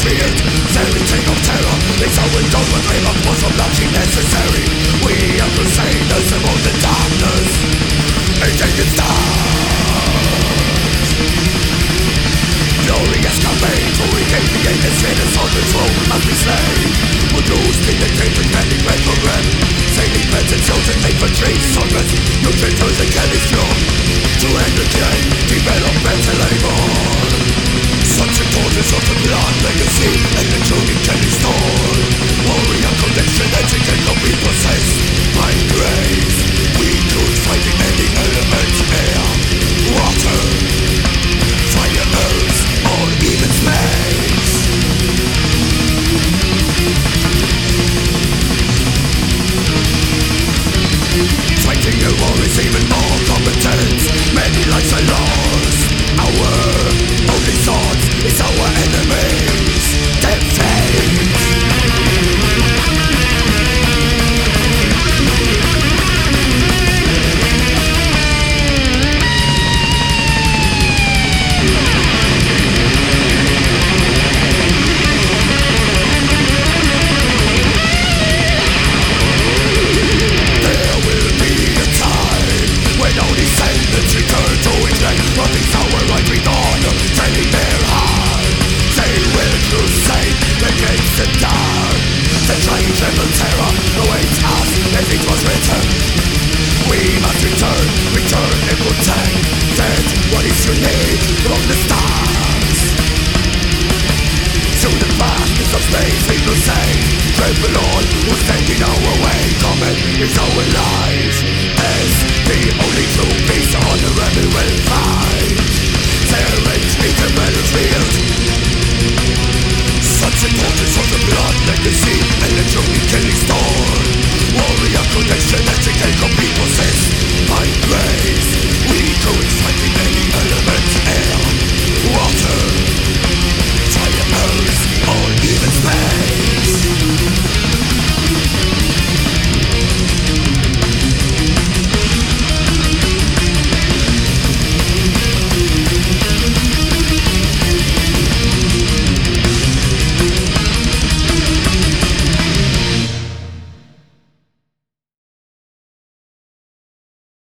feared. Everything of terror is how we don't dream of what's from nothing necessary. We are crusaders among the darkness, against stars. Glory has come made to regain the endless sinners on the throne must be slain. We'll lose the dictator, pending red program. Sailing pets and children made for trees, solvents. You can turn the Kelly's floor to end the game, develop mental labor. Such importance of the blood legacy and the tuning Kelly's store. Warrior connection that you cannot be possessed by grace. We could find the ending elements: air, water, fire, earth, or even space. Fighting a war is even more competent. Many lives are lost. Our only thought is our enemies, their fate. There will be a time when only saints return to England. Running our right with honor, training their heart. They will crusade against the dark. The triumphant terror awaits us as it was written. We must return and protect that what is unique from the stars. Through the vastness of space we will say, trample on who stand in our way. Common is our life as the only true being.